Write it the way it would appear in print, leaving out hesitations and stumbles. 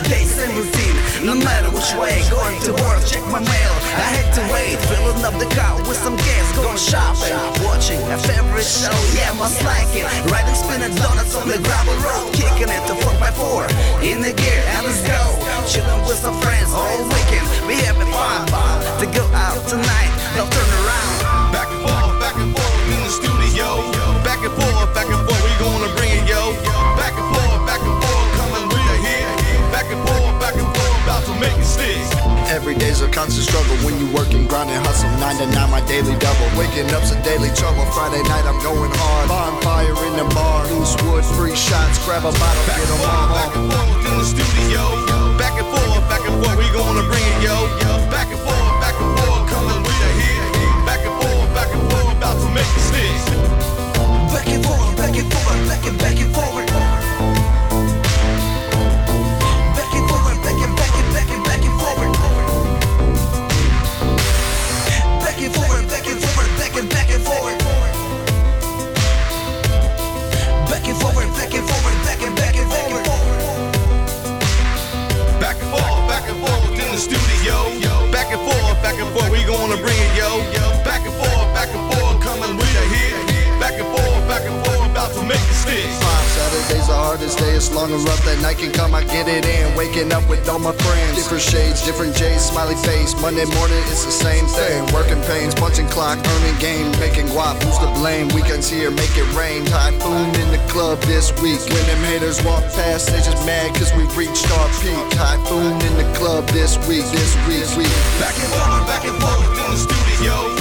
day, same routine. No matter which way, going to work, check my mail. I had to wait, filling up the car with some gas, going shopping, watching a favorite show. Yeah, must like it. Riding spinning donuts on the gravel road, kicking it to 4x4 in the gear, and let's go. Chilling with some friends all weekend, we having fun. To go out tonight, don't turn around. Back and forth in the studio. Back and forth, we gonna bring it, yo. Back and forth, coming with a hit. Back and forth, about to make it stick. Every day's a constant struggle when you work and grind and hustle. 9 to 9, my daily double. Waking up's a daily trouble. Friday night, I'm going hard. Bonfire in the bar. Loose wood, free shots. Grab a bottle, get them all. Back and forth in the studio. Back and forth, we gonna bring it, yo. Back and forth, coming with a hit. Back and forth, about to make it stick. Back and forth, back and forward. Back and forward, back and forward. Back and forward. Back and forward, back and forward. Back and forward. Back and forward, back and forward, back and forward. Back and forth in the studio. Back and forth, we gonna bring it, yo. Back and forth, coming with a hit. Back and forth, about to make it stick. Saturday's the hardest day. It's long and rough. That night can come, I get it in. Waking up with all my friends. Different shades, different J's, smiley face. Monday morning, it's the same thing. Working pains, punching clock, earning game, making guap. Who's to blame? Weekends here, make it rain. Typhoon in the club this week. When them haters walk past, they just mad cause we reached our peak. Typhoon in the club this week. Back and forth in the studio.